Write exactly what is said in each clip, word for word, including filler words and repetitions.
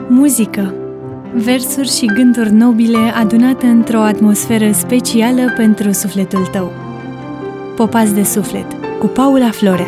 Muzică, versuri și gânduri nobile adunate într-o atmosferă specială pentru sufletul tău. Popați de suflet, cu Paula Florea.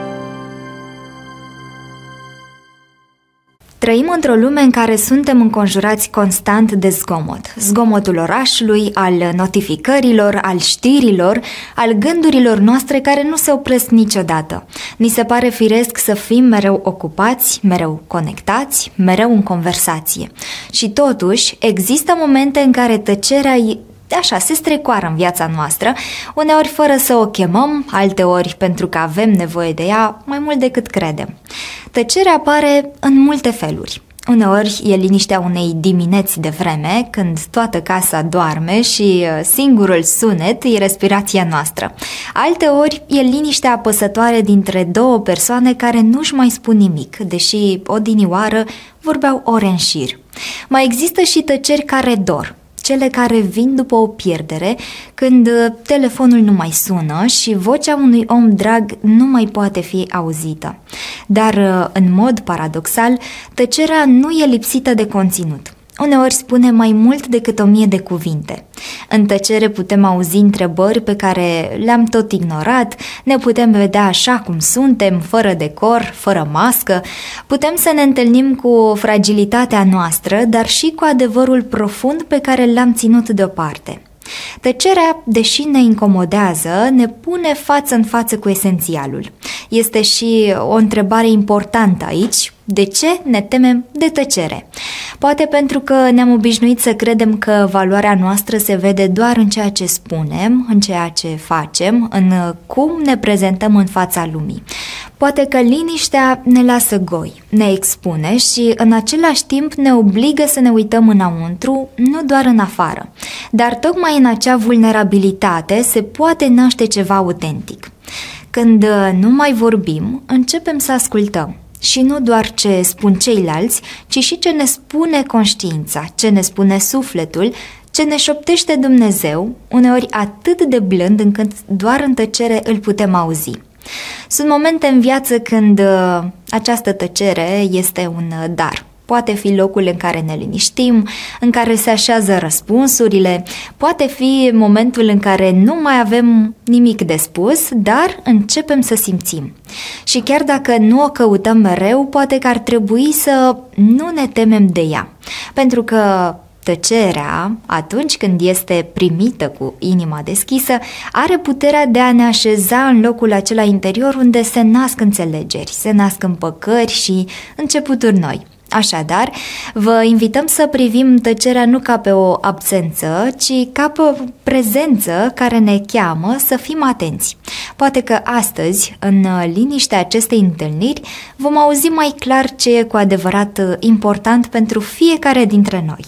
Trăim într-o lume în care suntem înconjurați constant de zgomot. Zgomotul orașului, al notificărilor, al știrilor, al gândurilor noastre care nu se opresc niciodată. Ni se pare firesc să fim mereu ocupați, mereu conectați, mereu în conversație. Și totuși, există momente în care tăcerea așa se strecoară în viața noastră, uneori fără să o chemăm, alteori pentru că avem nevoie de ea mai mult decât credem. Tăcerea apare în multe feluri. Uneori e liniștea unei dimineți de vreme, când toată casa doarme și singurul sunet e respirația noastră. Alteori e liniștea apăsătoare dintre două persoane care nu-și mai spun nimic, deși odinioară vorbeau ore în șir. Mai există și tăceri care dor, cele care vin după o pierdere, când telefonul nu mai sună și vocea unui om drag nu mai poate fi auzită. Dar, în mod paradoxal, tăcerea nu e lipsită de conținut. Uneori spune mai mult decât o mie de cuvinte. În tăcere putem auzi întrebări pe care le-am tot ignorat, ne putem vedea așa cum suntem, fără decor, fără mască, putem să ne întâlnim cu fragilitatea noastră, dar și cu adevărul profund pe care l-am ținut deoparte. Tăcerea, deși ne incomodează, ne pune față în față cu esențialul. Este și o întrebare importantă aici: de ce ne temem de tăcere? Poate pentru că ne-am obișnuit să credem că valoarea noastră se vede doar în ceea ce spunem, în ceea ce facem, în cum ne prezentăm în fața lumii. Poate că liniștea ne lasă goi, ne expune și în același timp ne obligă să ne uităm înăuntru, nu doar în afară. Dar tocmai în acea vulnerabilitate se poate naște ceva autentic. Când nu mai vorbim, începem să ascultăm. Și nu doar ce spun ceilalți, ci și ce ne spune conștiința, ce ne spune sufletul, ce ne șoptește Dumnezeu, uneori atât de blând încât doar în tăcere îl putem auzi. Sunt momente în viață când uh, această tăcere este un uh, dar. Poate fi locul în care ne liniștim, în care se așează răspunsurile, poate fi momentul în care nu mai avem nimic de spus, dar începem să simțim. Și chiar dacă nu o căutăm mereu, poate că ar trebui să nu ne temem de ea, pentru că tăcerea, atunci când este primită cu inima deschisă, are puterea de a ne așeza în locul acela interior unde se nasc înțelegeri, se nasc împăcări și începuturi noi. Așadar, vă invităm să privim tăcerea nu ca pe o absență, ci ca pe o prezență care ne cheamă să fim atenți. Poate că astăzi, în liniștea acestei întâlniri, vom auzi mai clar ce e cu adevărat important pentru fiecare dintre noi.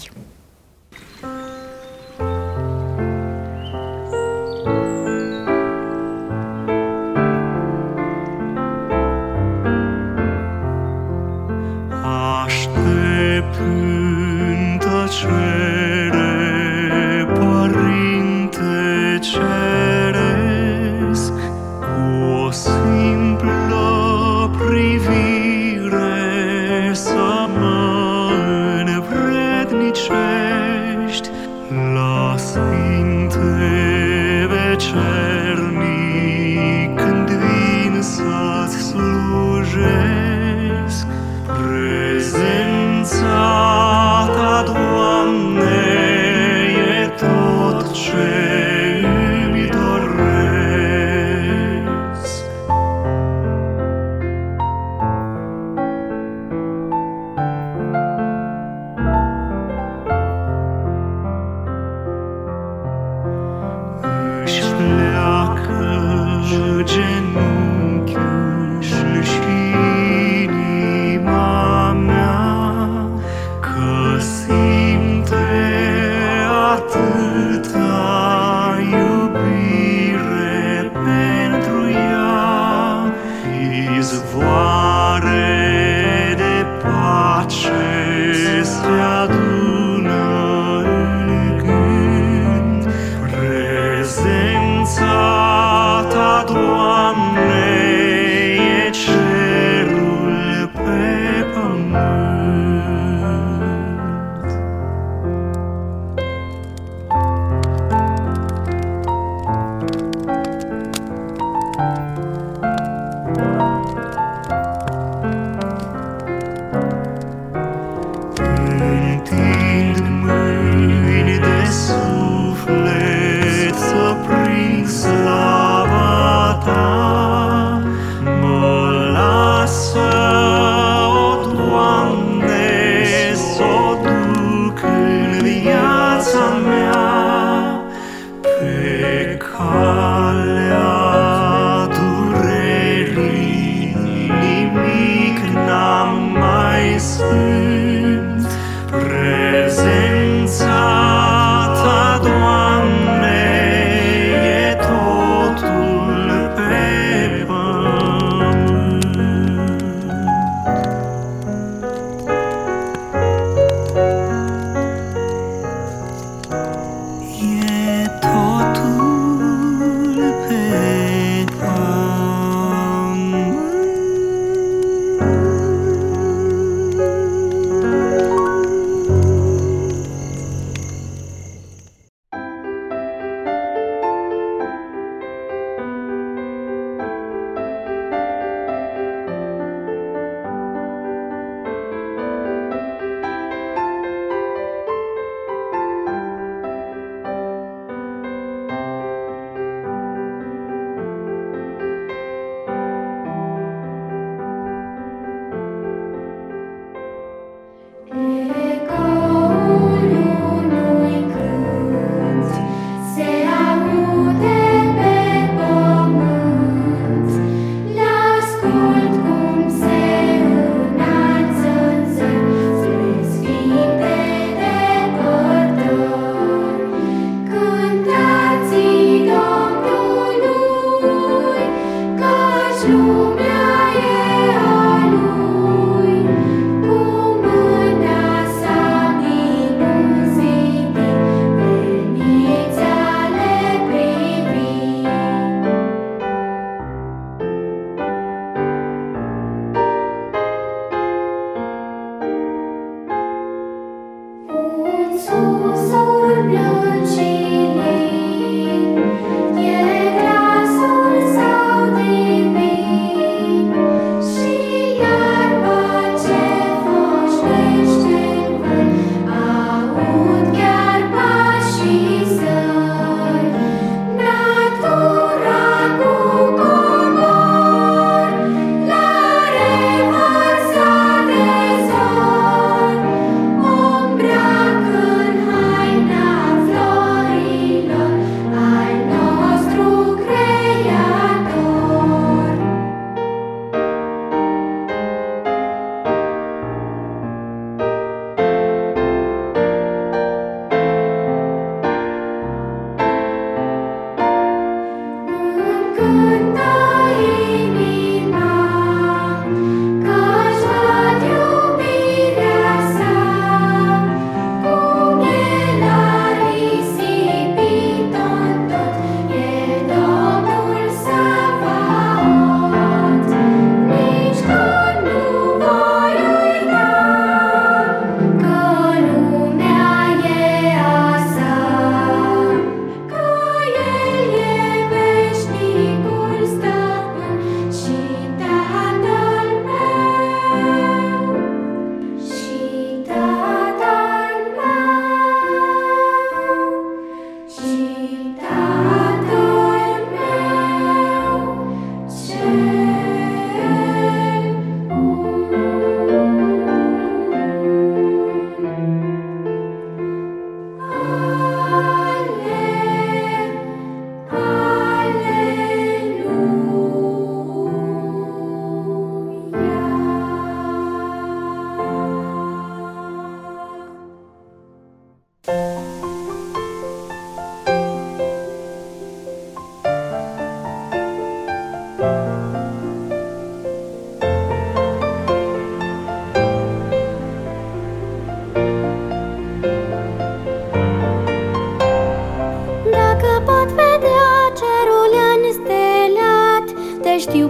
În tăcere, Părinte Ceresc, cu o simplă privire să mă învrednicești la sfinte vecernic, când vin să-ți slujesc. Prezența ta, Doamne, e tot ce îmi doresc.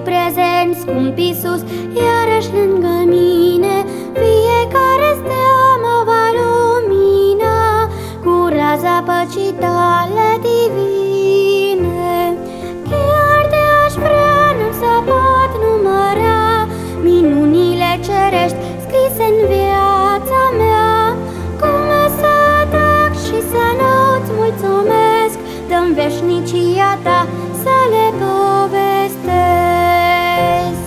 prezent, scump Iisus, iarăși lângă mine. Fiecare stea mă va lumina cu raza păcii tale divine. Chiar de-aș vrea, nu să pot număra minunile cerești scrise în viața mea. Cum să tac și să nu-ți mulțumesc, dă-mi veșnicia ta să le povestesc.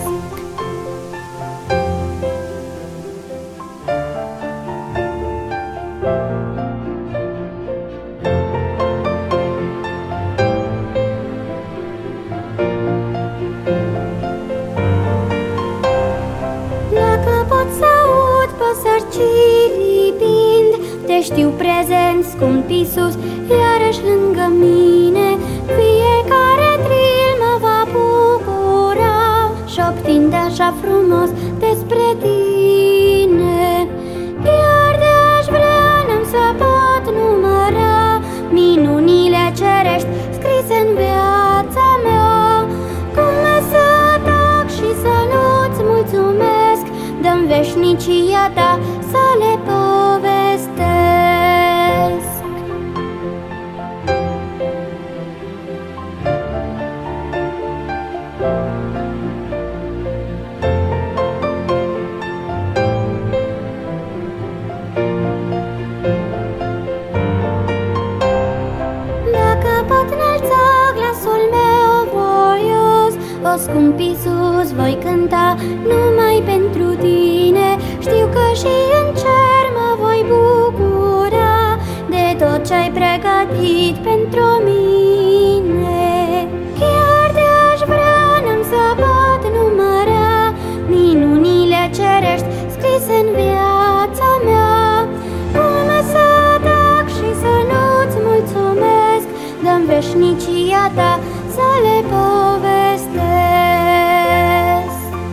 Dacă pot să aud păsări ciripind, te știu prezent, scump Iisus, iarăși lângă mine. Fiecare tril mă va bucura, șoptind așa frumos despre tine. Chiar de-aș vrea, n-am să pot număra minunile cerești scrise în viața mea. Cum să tac și să nu-ți mulțumesc, dă-mi veșnicia ta să le povestesc. Dacă pot înălța glasul meu voios, o scump Iisus, voi cânta numai pentru tine. Știu că și în cer mă voi bucura de tot ce-ai pregătit pentru mine. Chiar de-aș vrea, n-am să pot număra minunile cerești scrise în viața mea. Cum să tac și să nu-ți mulțumesc, dă-mi veșnicia ta să le povestesc.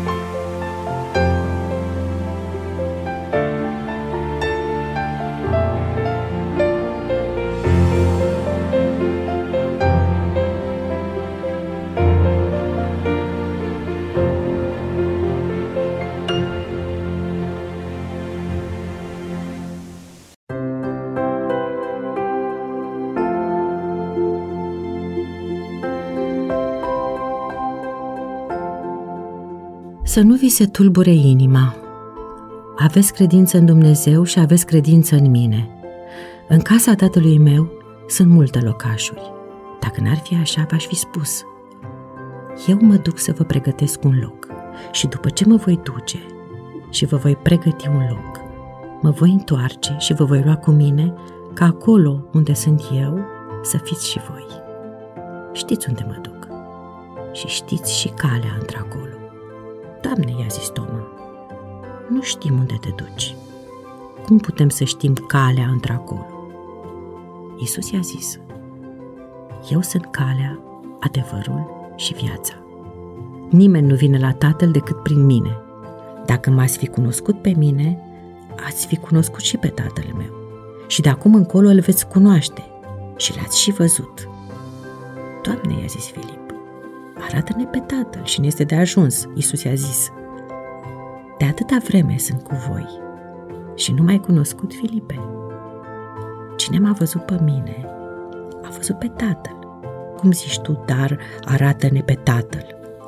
Să nu vi se tulbure inima. Aveți credință în Dumnezeu și aveți credință în mine. În casa tatălui meu sunt multe locașuri. Dacă n-ar fi așa, v-aș fi spus. Eu mă duc să vă pregătesc un loc și după ce mă voi duce și vă voi pregăti un loc, mă voi întoarce și vă voi lua cu mine, ca acolo unde sunt eu să fiți și voi. Știți unde mă duc și știți și calea într-acolo. Doamne, i-a zis Toma, nu știm unde te duci. Cum putem să știm calea într-acolo? Iisus i-a zis, eu sunt calea, adevărul și viața. Nimeni nu vine la Tatăl decât prin mine. Dacă m-ați fi cunoscut pe mine, ați fi cunoscut și pe Tatăl meu. Și de acum încolo îl veți cunoaște și l-ați și văzut. Doamne, i-a zis Filip, arată-ne pe Tatăl și ne este de ajuns. Iisus i-a zis, de atâta vreme sunt cu voi și nu m-ai cunoscut, Filipe? Cine m-a văzut pe mine, a văzut pe Tatăl. Cum zici tu, dar arată-ne pe Tatăl?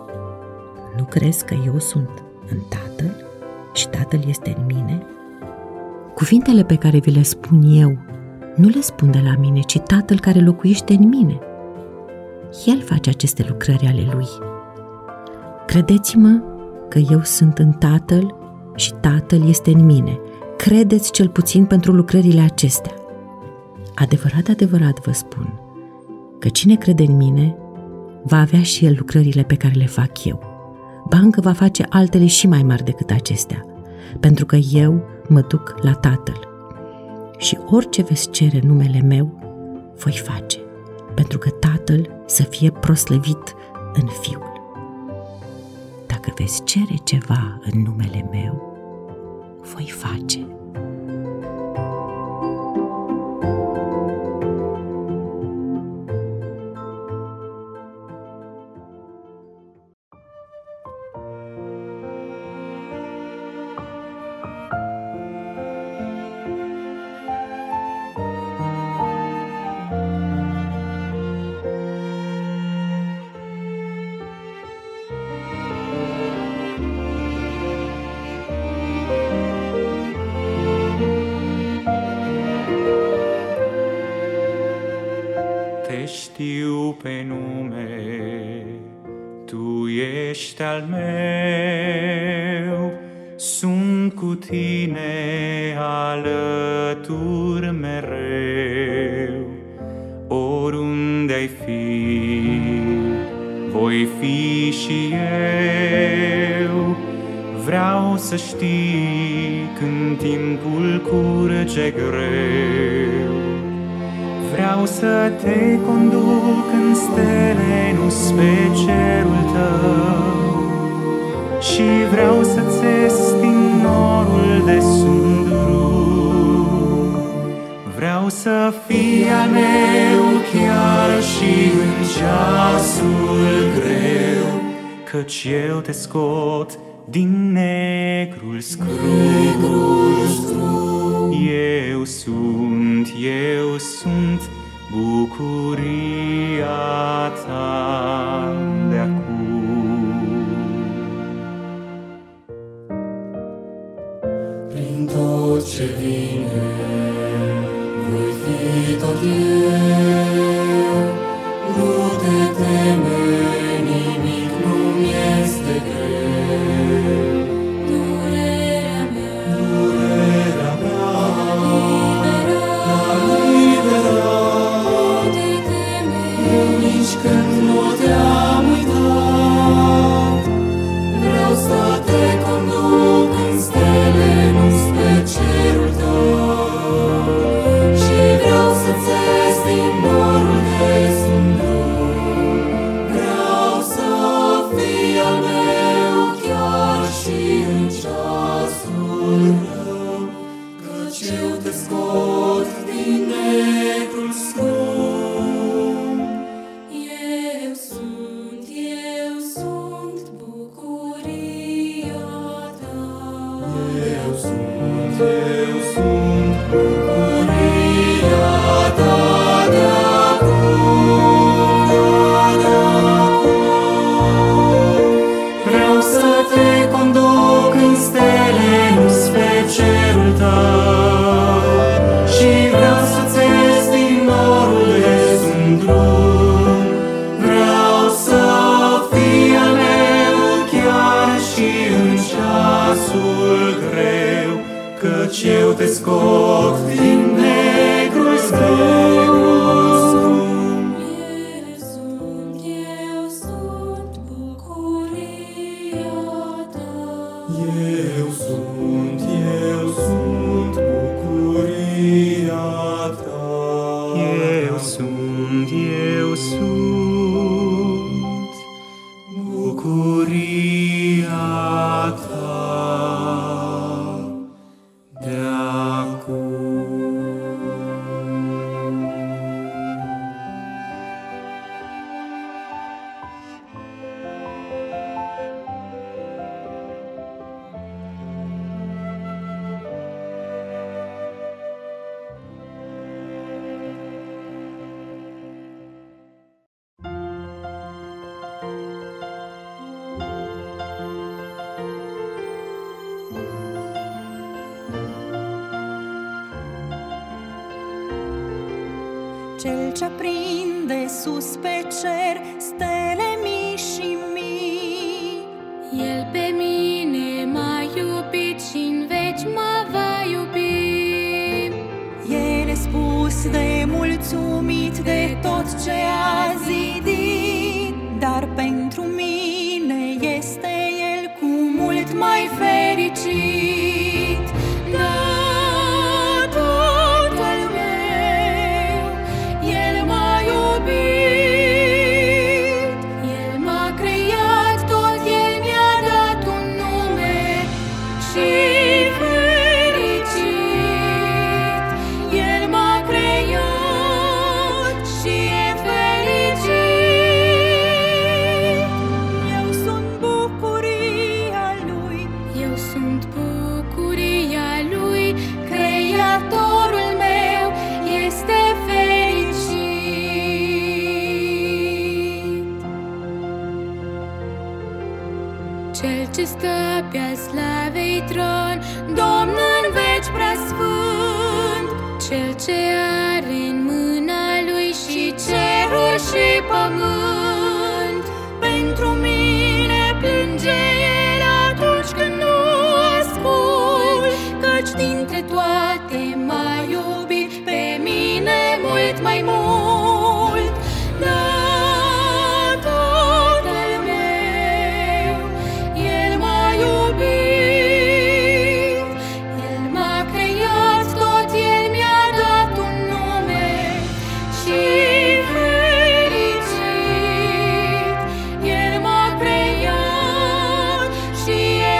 Nu crezi că eu sunt în Tatăl și Tatăl este în mine? Cuvintele pe care vi le spun eu, nu le spun de la mine, ci Tatăl care locuiește în mine. El face aceste lucrări ale Lui. Credeți-mă că eu sunt în Tatăl și Tatăl este în mine. Credeți cel puțin pentru lucrările acestea. Adevărat, adevărat vă spun că cine crede în mine va avea și el lucrările pe care le fac eu. Ba încă va face altele și mai mari decât acestea, pentru că eu mă duc la Tatăl. Și orice veți cere în numele meu, voi face, pentru că Tatăl să fie proslăvit în Fiul. Dacă veți cere ceva în numele meu, voi face. pe nume, Tu ești al meu, sunt cu Tine alături mereu. Oriunde ai fi, voi fi și eu. Vreau să știi când timpul curge greu. Vreau să te conduc în stele, nu spre cerul tău. Și vreau să-ți extind norul de sunduru. Vreau să fii al meu chiar și în ceasul greu, căci eu te scot din negrul scru. Eu sunt, eu sunt bucuria ta de acum. Prin tot ce vine, voi fi tot eu. Nu te teme, nimic nu-mi este greu. Durerea mea, durerea mea, libera, nu te teme, nici când nu te-am uitat. Vreau să te conduc în stele, nu spre cerul tău. Și vreau să-ți extind norul de sundru. Vreau să fii al meu chiar și în ceasul rău, căci eu te scot din negrul scrum. Eu sunt, eu sunt bucuria ta. Eu sunt, eu sunt bucuria ta de acum, de acum. Vreau să te conduc în stele, nu spre cerul tău. Și vreau să-ți extind norul de sundrum. Vreau să fii al meu chiar și în ceasul greu, căci eu te scot din negrul scrum. Eu sunt, eu sunt bucuria ta. Eu sunt, eu sunt bucuria ta. Eu sunt, eu sunt bucuria ta de acum. Cel ce prinde sus pe cer stele mii și mii. El pe mine m-a iubit și-n veci mă va iubi. El e spus de mulțumit de tot ce a zidit, dar pentru mine este El cu mult mai fericit. Da, Tatăl meu, El m-a iubit. El m-a creat, tot El mi-a dat un nume și fericit. El m-a creat și e fericit. Eu sunt bucuria Lui. Eu sunt bucuria Lui, Creatorul meu este fericit. Cel ce stă pe-a slavei tron, Domn în veci preasfânt, Cel ce are în mâna Lui și cerul și pământ. poate m-a iubit pe mine mult mai mult. Da, Tatăl meu, El m-a iubit, El m-a creat, tot El mi-a dat un nume și fericit. El m-a creat și e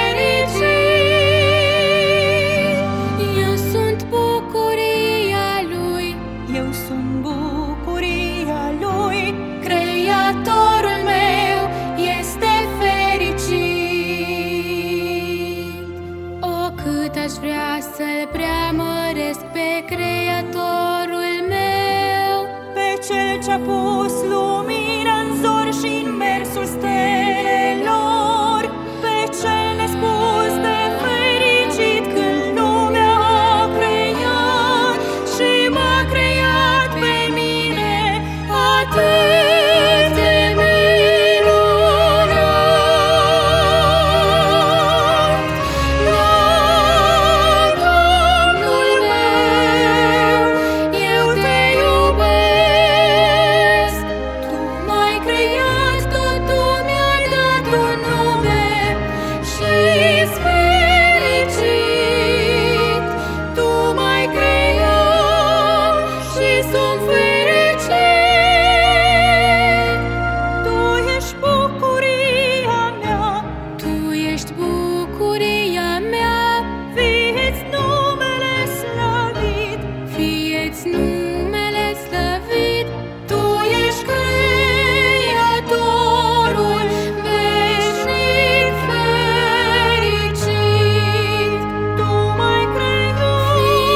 fericit. Eu sunt bucuria Lui, eu sunt bucuria Lui. Creatorul meu este fericit. O, cât aș vrea să-L preamăresc pe Creatorul meu, pe Cel ce-a pus lumina în zor și în mersul stelelor, pe Cel nespus de fericit când lumea a creat și m-a creat pe mine atât de minunat. Da, Domnul meu, eu te iubesc. Tu m-ai creat, tot tu mi-ai dat un nume și-s fericit. Tu m-ai creat și sunt fericit. Tu ești bucuria mea, Tu ești bucuria mea. Fie-ți numele slăvit, fie-ți numele slăvit. Tu ești Creatorul veșnic fericit. Tu m-ai creat,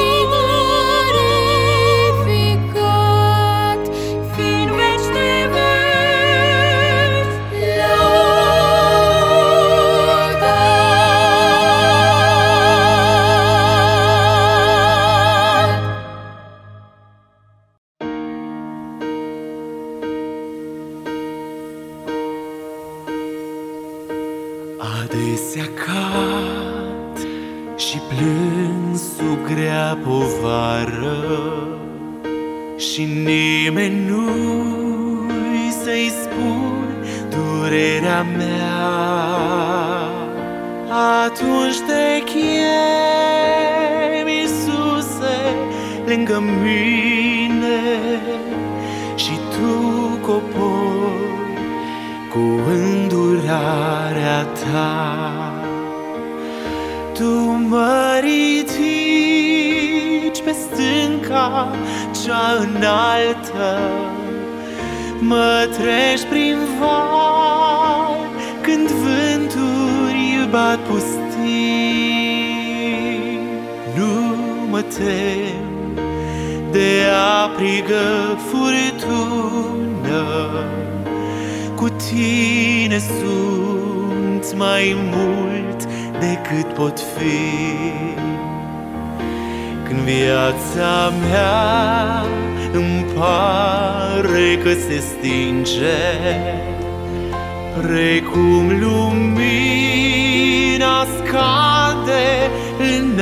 glorificat, fi în veci de veci lăudat. Adesea cad și plâng sub grea povară și nimeni nu-i să-i spun durerea mea. Atunci te chem, Iisuse, lângă mine și Tu cobori cu îndurarea Ta. Tu mă ridici pe stânca cea înaltă, mă treci prin val când vânturi bat pustii. Nu mă tem de aprigă furtună, cu Tine sunt mai mult decât pot fi. Când viața mea îmi pare că se stinge, precum lumina scade în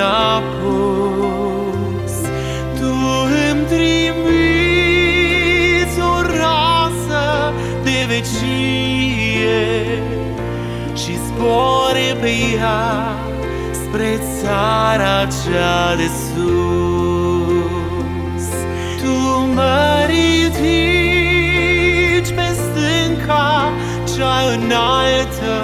apus, Tu îmi trimiți o rază de vecie și zbori pe ea spre țara cea de sus. Tu mă ridici pe stânca cea înaltă,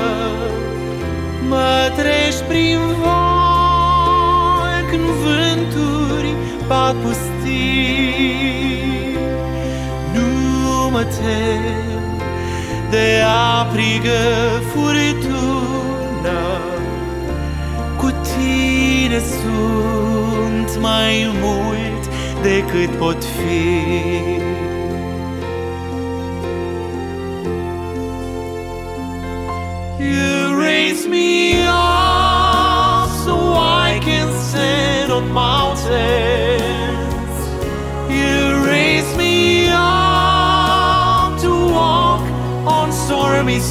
mă treci prin val când vânturi bat pustii. Nu mă tem de aprigă furtună, cu Tine sunt mai mult decât pot fi. You raise me up so I can stand on mountains. You raise me up to walk on stormy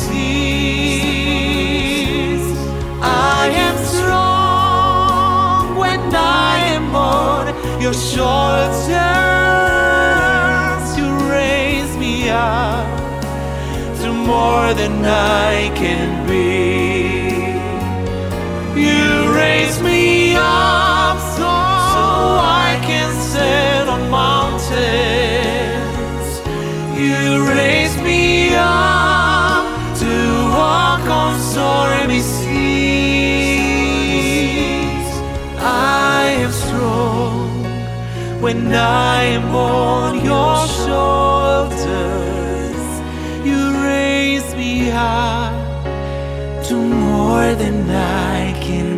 seas. I am strong when I am your shoulders. You raise me up to more than I can be. You raise me up so, so I can stand on mountains. You raise me up to walk on stormy seas. I am strong when I am on your shoulders. You raise me up to more than I can